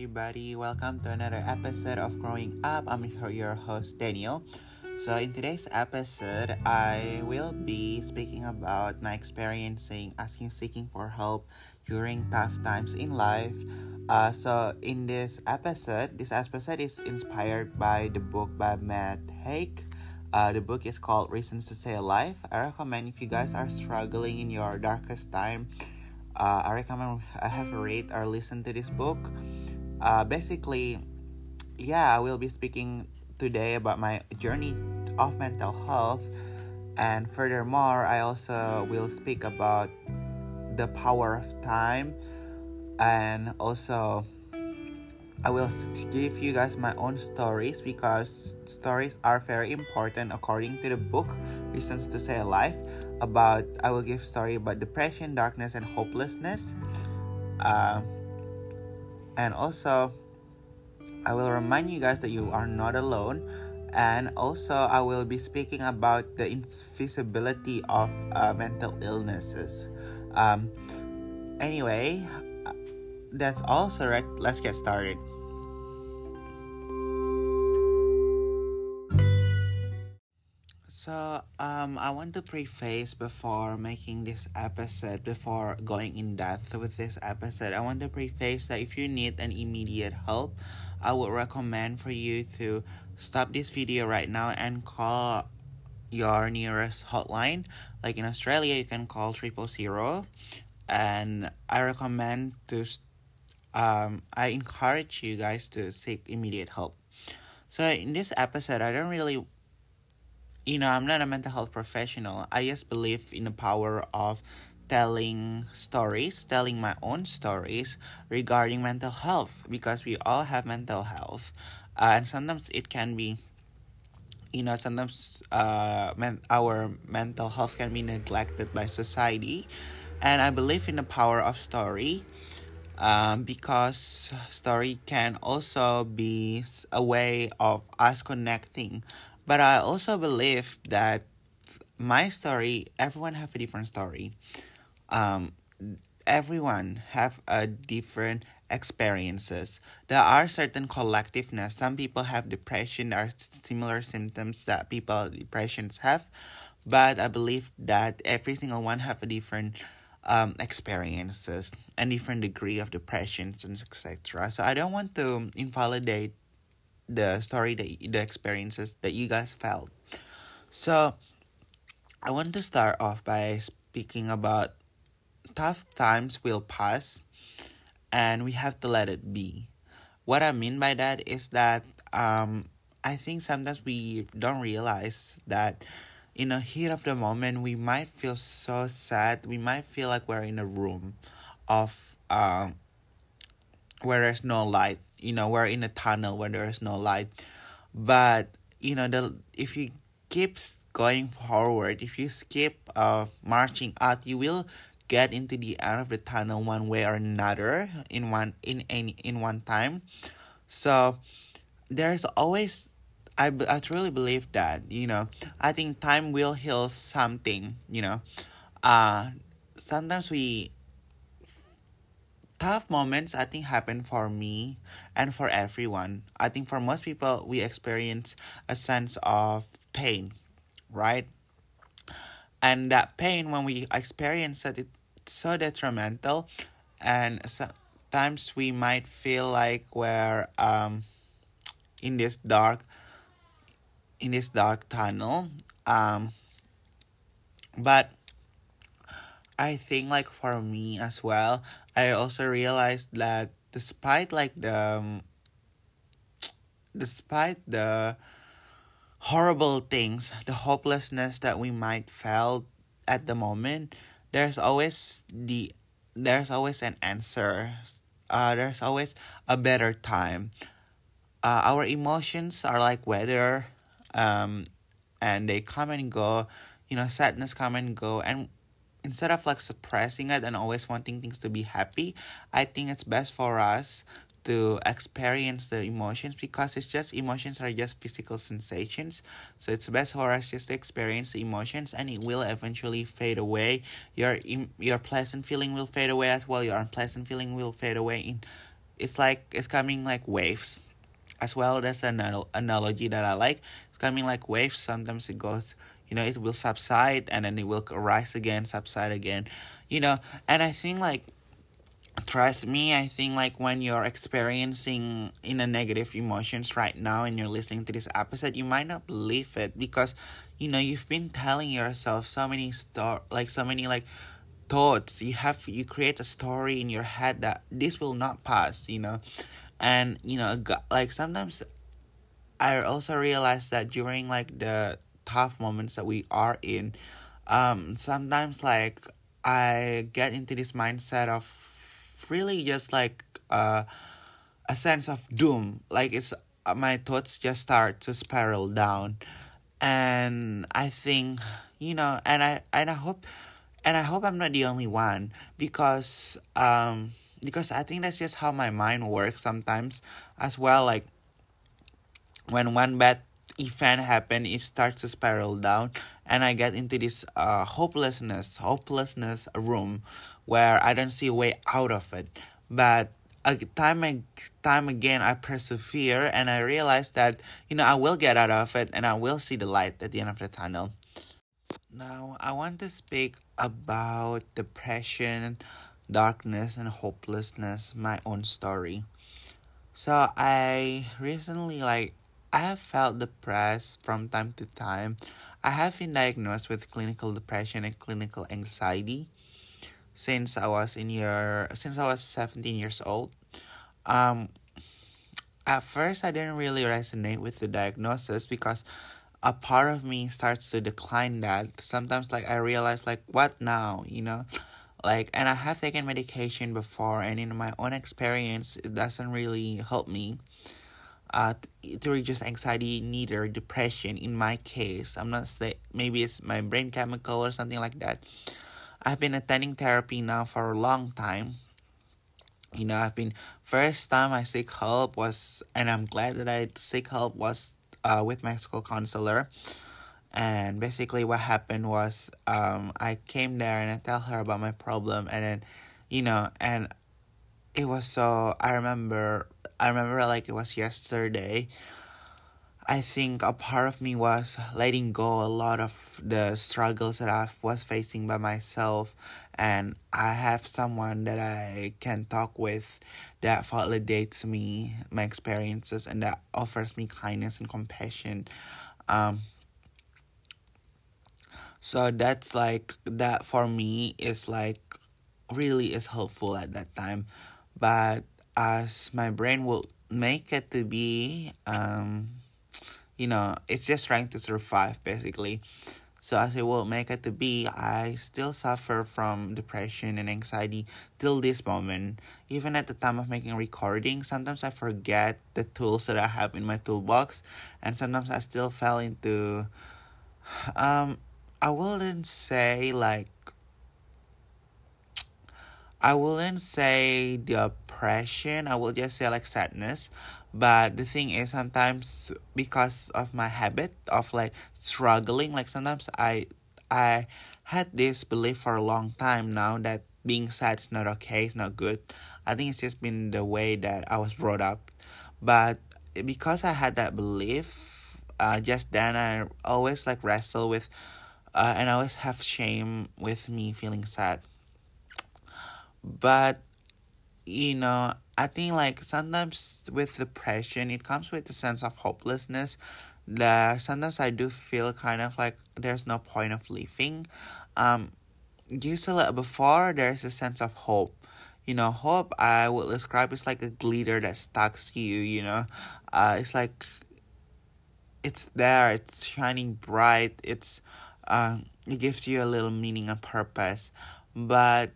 everybody. Welcome to another episode of Growing Up. I'm your host, Daniel. So, in today's episode, I will be speaking about my experiencing seeking for help during tough times in life. In this episode is inspired by the book by Matt Haig. The book is called Reasons to Stay Alive. I recommend if you guys are struggling in your darkest time, I recommend have a read or listen to this book. I will be speaking today about my journey of mental health, and furthermore, I also will speak about the power of time, and also I will give you guys my own stories because stories are very important according to the book Reasons to Stay Alive. I will give story about depression, darkness, and hopelessness. And also, I will remind you guys that you are not alone. And also, I will be speaking about the invisibility of mental illnesses. Anyway, that's all. So, right, let's get started. I want to preface before going in depth with this episode, I want to preface that if you need an immediate help, I would recommend for you to stop this video right now and call your nearest hotline. Like in Australia, you can call 000, and I encourage you guys to seek immediate help. So in this episode, I'm not a mental health professional. I just believe in the power of telling my own stories regarding mental health, because we all have mental health. And sometimes it can be, our mental health can be neglected by society. And I believe in the power of story, because story can also be a way of us connecting. But I also believe that everyone have a different story. Everyone have a different experiences. There are certain collectiveness. Some people have depression. There are similar symptoms that people with depressions have. But I believe that every single one have a different experiences and different degree of depression, and etc. So I don't want to invalidate the experiences that you guys felt. So I want to start off by speaking about tough times will pass and we have to let it be. What I mean by that is that I think sometimes we don't realize that in a heat of the moment we might feel so sad. We might feel like we're in a room of where there's no light. We're in a tunnel where there is no light. But if you keep going forward, if you keep marching out, you will get into the end of the tunnel one way or another in one time. So there's always, I truly believe that, I think time will heal something. Sometimes tough moments, I think, happen for me and for everyone. I think for most people, we experience a sense of pain, right? And that pain, when we experience it, it's so detrimental. And sometimes we might feel like we're in this dark tunnel. But I think, like, for me as well, I also realized that despite the horrible things, the hopelessness that we might felt at the moment, there's always an answer. There's always a better time. Our emotions are like weather, and they come and go. Sadness come and go, and instead of suppressing it and always wanting things to be happy, I think it's best for us to experience the emotions, because emotions are just physical sensations. So it's best for us just to experience the emotions, and it will eventually fade away. Your pleasant feeling will fade away as well. Your unpleasant feeling will fade away it's coming like waves as well. That's an analogy that I like. It's coming like waves. Sometimes it goes, it will subside and then it will rise again, subside again, you know. And I think like, trust me, I think like when you're experiencing in a negative emotions right now and you're listening to this episode, you might not believe it because, you've been telling yourself so many so many like thoughts. You create a story in your head that this will not pass, and like sometimes I also realized that during like the tough moments that we are in, sometimes like I get into this mindset of really just like a sense of doom. Like it's my thoughts just start to spiral down, and I think and I hope I'm not the only one because I think that's just how my mind works sometimes as well. Like when one bad event happen, it starts to spiral down, and I get into this hopelessness room where I don't see a way out of it. But time again, I persevere, and I realize that I will get out of it, and I will see the light at the end of the tunnel. Now, I want to speak about depression, darkness, and hopelessness, my own story. So I recently I have felt depressed from time to time. I have been diagnosed with clinical depression and clinical anxiety since I was 17 years old. Um at first I didn't really resonate with the diagnosis because a part of me starts to decline that. Sometimes like I realize like what now, Like, and I have taken medication before, and in my own experience, it doesn't really help me to reduce anxiety, neither depression. In my case, I'm not say maybe it's my brain chemical or something like that. I've been attending therapy now for a long time. I've been first time I seek help was, and I'm glad that I seek help was with my school counselor. And basically, what happened was, I came there and I tell her about my problem, and then, and it was so. I remember like it was yesterday. I think a part of me was letting go a lot of the struggles that I was facing by myself, and I have someone that I can talk with that validates me, my experiences, and that offers me kindness and compassion. Um, So that's like that for me is like really is helpful at that time. But as my brain will make it to be, it's just trying to survive basically. So as it will make it to be, I still suffer from depression and anxiety till this moment. Even at the time of making recording, sometimes I forget the tools that I have in my toolbox, and sometimes I still fell into um I wouldn't say like I wouldn't say depression. I will just say like sadness. But the thing is, sometimes because of my habit of like struggling, like sometimes I had this belief for a long time now that being sad is not okay, it's not good. I think it's just been the way that I was brought up. But because I had that belief, just then I always like wrestle with, and I always have shame with me feeling sad. But I think like sometimes with depression, it comes with a sense of hopelessness. That sometimes I do feel kind of like there's no point of living. Um, Usually before there's a sense of hope. Hope I would describe as like a glitter that stalks you. It's like it's there. It's shining bright. It gives you a little meaning and purpose. But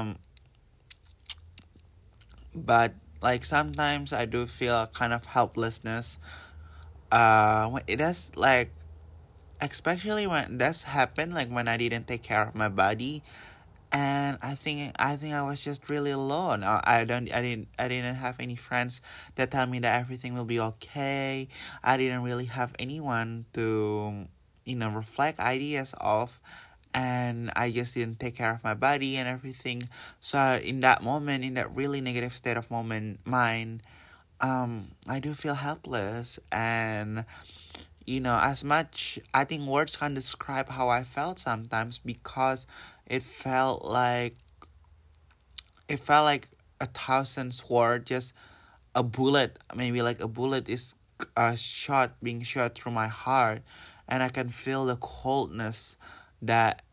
but like sometimes I do feel a kind of helplessness. When it does like especially when that's happened, like when I didn't take care of my body, and I think I was just really alone. I didn't have any friends that tell me that everything will be okay. I didn't really have anyone to reflect ideas of, and I just didn't take care of my body and everything. So in that moment, in that really negative state of mind, I do feel helpless. And as much, I think words can't describe how I felt sometimes, because it felt like it felt like a thousand sword, just a bullet, maybe like a bullet is being shot through my heart, and I can feel the coldness that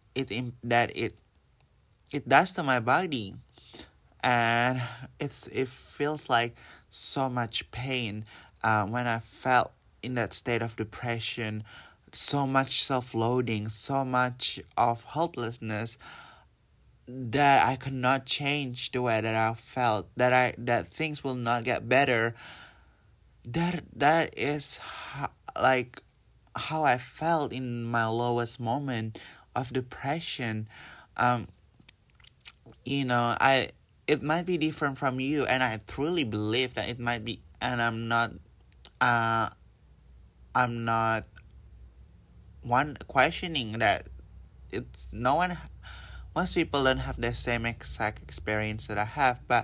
it does to my body. And it feels like so much pain when I felt in that state of depression, so much self-loathing, so much of helplessness, that I could not change the way that I felt, that things will not get better. That is like how I felt in my lowest moment of depression. um I it might be different from you, and I truly believe that it might be, and uh I'm not one questioning that. It's no one Most people don't have the same exact experience that I have, but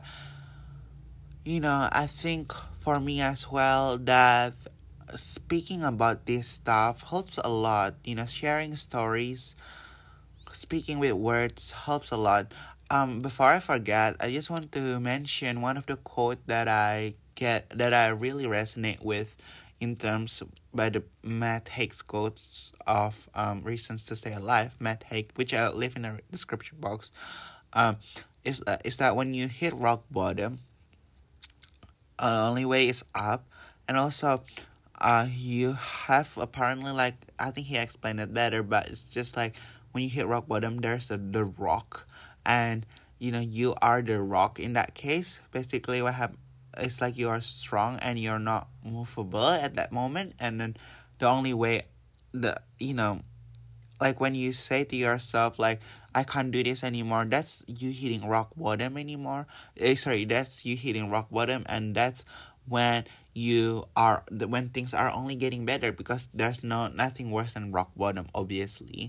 I think for me as well, that speaking about this stuff helps a lot. Sharing stories, speaking with words helps a lot. Before I forget, I just want to mention one of the quote that I really resonate with, in terms by the Matt Haig's quotes of Reasons to Stay Alive. Matt Haig, which I'll leave in the description box, um, is that when you hit rock bottom, the only way is up. And also, you have apparently, like, I think he explained it better, but it's just like when you hit rock bottom, there's the rock, and you are the rock in that case. Basically, what happened, it's like you are strong and you're not movable at that moment. And then the only way, the like when you say to yourself, like, I can't do this anymore, that's you hitting rock bottom anymore. That's you hitting rock bottom, and that's when when things are only getting better, because there's nothing worse than rock bottom, obviously.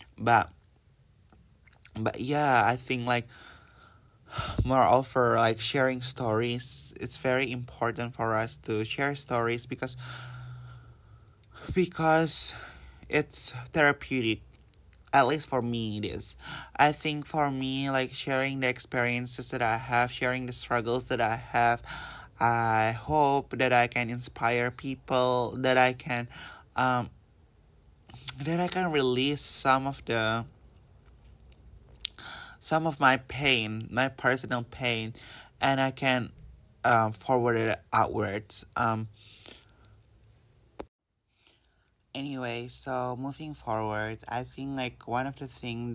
But yeah, I think, like, moreover, like, sharing stories, it's very important for us to share stories, because it's therapeutic. At least for me it is. I think for me, like, sharing the experiences that I have, sharing the struggles that I have, I hope that I can inspire people, um that I can release some of my pain, my personal pain, and I can forward it outwards. Anyway, so moving forward, I think, like, one of the things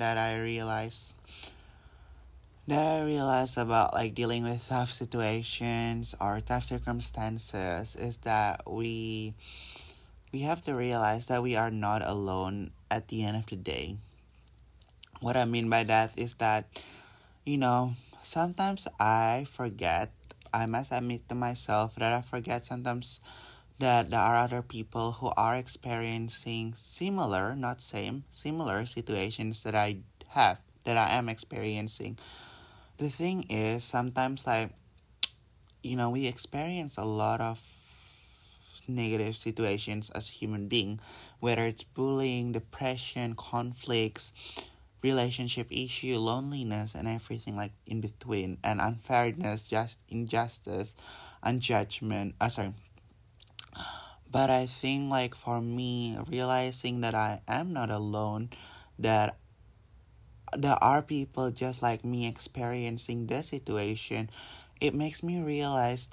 that I realized about, like, dealing with tough situations or tough circumstances is that we have to realize that we are not alone at the end of the day. What I mean by that is that, sometimes I must admit to myself that I forget sometimes that there are other people who are experiencing similar, not same, similar situations that I am experiencing. The thing is, sometimes, like, we experience a lot of negative situations as human being, whether it's bullying, depression, conflicts, relationship issue, loneliness, and everything like in between, and unfairness, just injustice, and judgment. Sorry. But I think, like, for me, realizing that I am not alone, that there are people just like me experiencing this situation, it makes me realize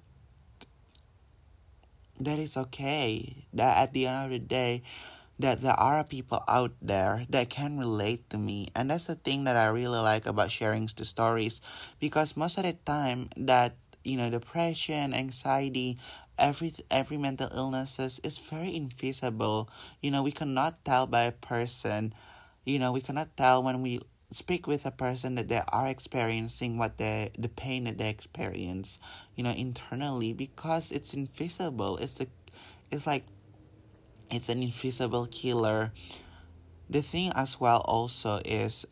that it's okay. That at the end of the day, that there are people out there that can relate to me. And that's the thing that I really like about sharing the stories, because most of the time that, depression, anxiety, every mental illnesses is very invisible. We cannot tell by a person. We cannot tell when we speak with a person that they are experiencing the pain that they experience, internally, because it's invisible. It's like it's an invisible killer The thing as well also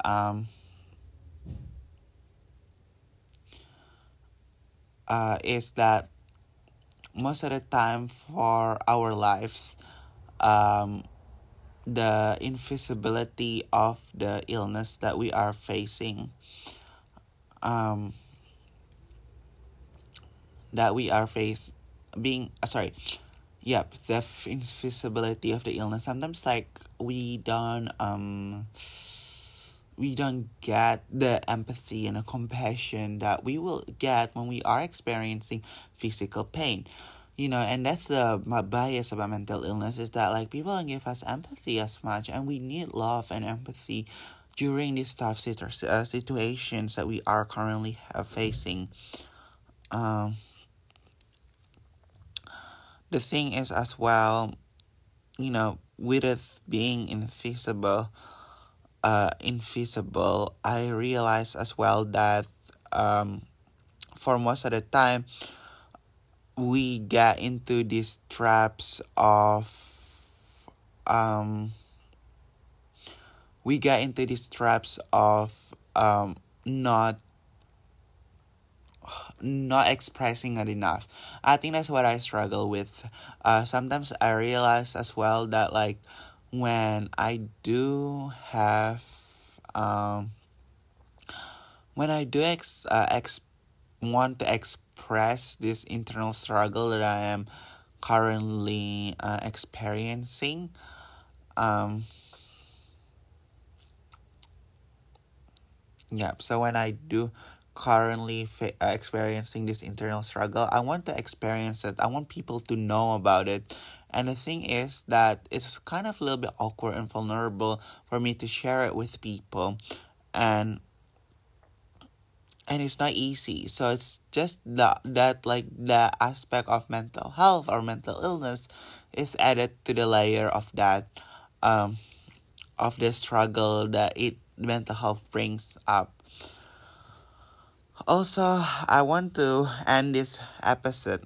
is that most of the time for our lives, um, the invisibility of the illness that we are facing, um, that we are face being sorry, yep, the invisibility of the illness. Sometimes like we don't get the empathy and the compassion that we will get when we are experiencing physical pain. And that's my bias about mental illness, is that like people don't give us empathy as much, and we need love and empathy during these tough situations that we are currently facing. Um, the thing is as well, with it being invisible, I realize as well that um, for most of the time we get into these traps of um, not expressing it enough. I think that's what I struggle with. Sometimes I realize as well that like when I do have when I do want to express this internal struggle that I am currently experiencing. Um, yeah, so when I do currently experiencing this internal struggle, I want to experience it. I want people to know about it. And the thing is that it's kind of a little bit awkward and vulnerable for me to share it with people. And it's not easy. So it's just that like the aspect of mental health or mental illness is added to the layer of that of the struggle that mental health brings up. Also, I want to end this episode,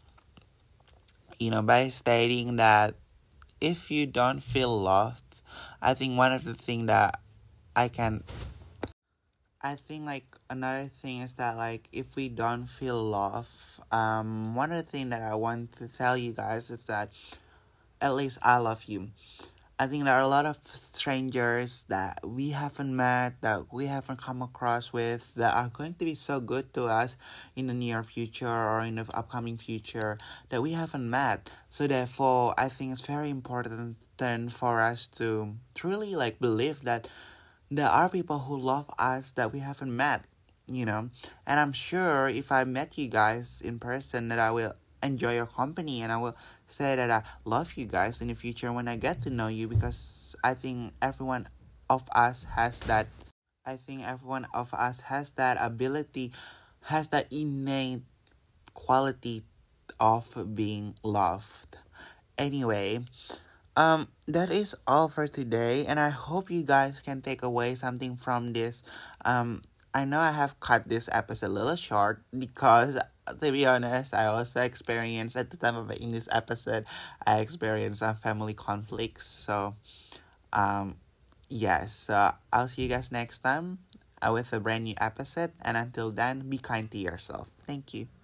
by stating that if you don't feel loved, I think one of the thing that I can I think like another thing is that like if we don't feel love, one of the thing that I want to tell you guys is that at least I love you. I think there are a lot of strangers that we haven't met, that we haven't come across with, that are going to be so good to us in the near future or in the upcoming future that we haven't met. So therefore, I think it's very important then for us to truly like believe that there are people who love us that we haven't met. And I'm sure if I met you guys in person that I will enjoy your company, and I will say that I love you guys in the future when I get to know you, because I think everyone of us has that. I think everyone of us has that ability, has that innate quality of being loved. Anyway, that is all for today, and I hope you guys can take away something from this. I know I have cut this episode a little short because, to be honest, I also experienced at the time of making this episode, I experienced some family conflicts. So, yes, I'll see you guys next time with a brand new episode, and until then, be kind to yourself. Thank you.